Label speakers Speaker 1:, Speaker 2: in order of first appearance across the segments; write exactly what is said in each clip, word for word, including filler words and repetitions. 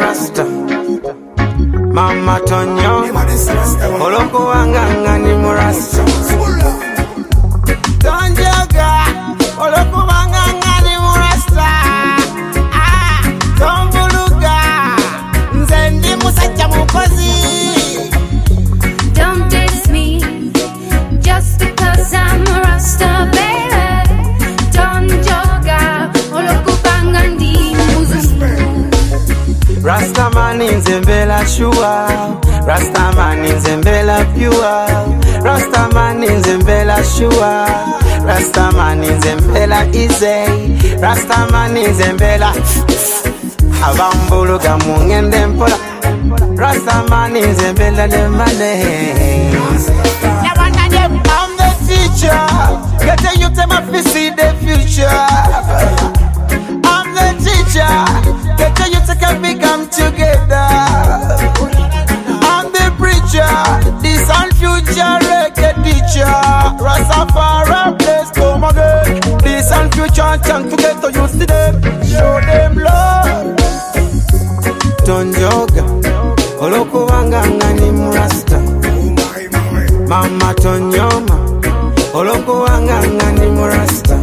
Speaker 1: Rasta. Mama Tonyo, Olokubanga ni Rasta. Tonjoga, Olokubanga ni Rasta. Ah, Tombuluga, Nzendi Musacha Mukozi.
Speaker 2: Don't diss me, just because I'm a Rasta, baby. Tonjoga, Olokubanga ni Muzungu.
Speaker 1: Rastaman in Zembela Shua, Rastaman in Zembela Pure, Rastaman in Zembela Shua, Rastaman in Zembela Easy, Rastaman in Zembela Abambulu Gamung Dempola, Rastaman in Zembela de Mane. I'm the teacher, get you to my see the future. I'm the teacher, get you to come together. I'm the preacher, this and future reggae teacher. Rastafari place come again. This and future chant together, you see them, show them love. Tonjoga, Olokubanga ni Rasta. Mama Tonyoma, Olokubanga ni Rasta.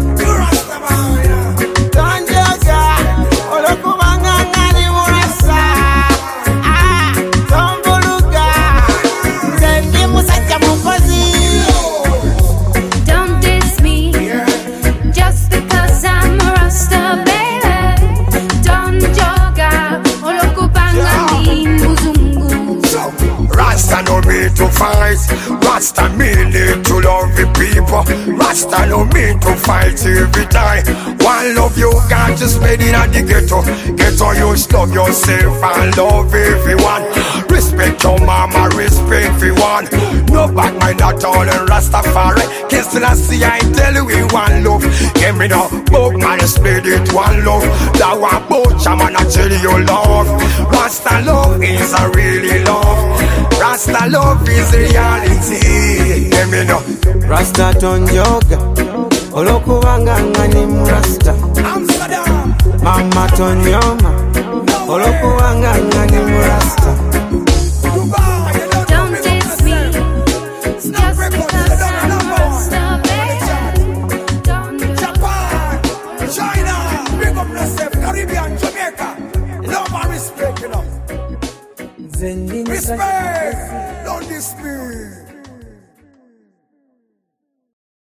Speaker 1: Tonjoga, Olokubanga ni Rasta. Ah, Tombuluga, Nzendi Musacha Mukozi.
Speaker 2: Don't diss me, just because I'm a Rasta, baby. Tonjoga, Olokubanga ni Muzungu.
Speaker 3: Rasta no mean to fight, Rasta mean to love the people. Rasta no mean to fight every time. One love you got to spend in the ghetto. Ghetto you love yourself and love everyone. Respect your mama, respect everyone. No back mind at all and Rastafari. Kiss and I see I tell you we one love. Give me the book man split it one love. That one boat man I tell you love. Rasta love is a really love. Rasta love is reality. Give me no
Speaker 1: Rasta Tonjoga, Olokubanga ni Rasta.
Speaker 3: Amsterdam.
Speaker 1: Mama Tonyoma, Olokubanga ni Rasta.
Speaker 2: Don't diss me, just because I'm a Rasta, baby.
Speaker 3: Japan, China, big up yourself, Caribbean, Jamaica. Love and respect, you know. Respect.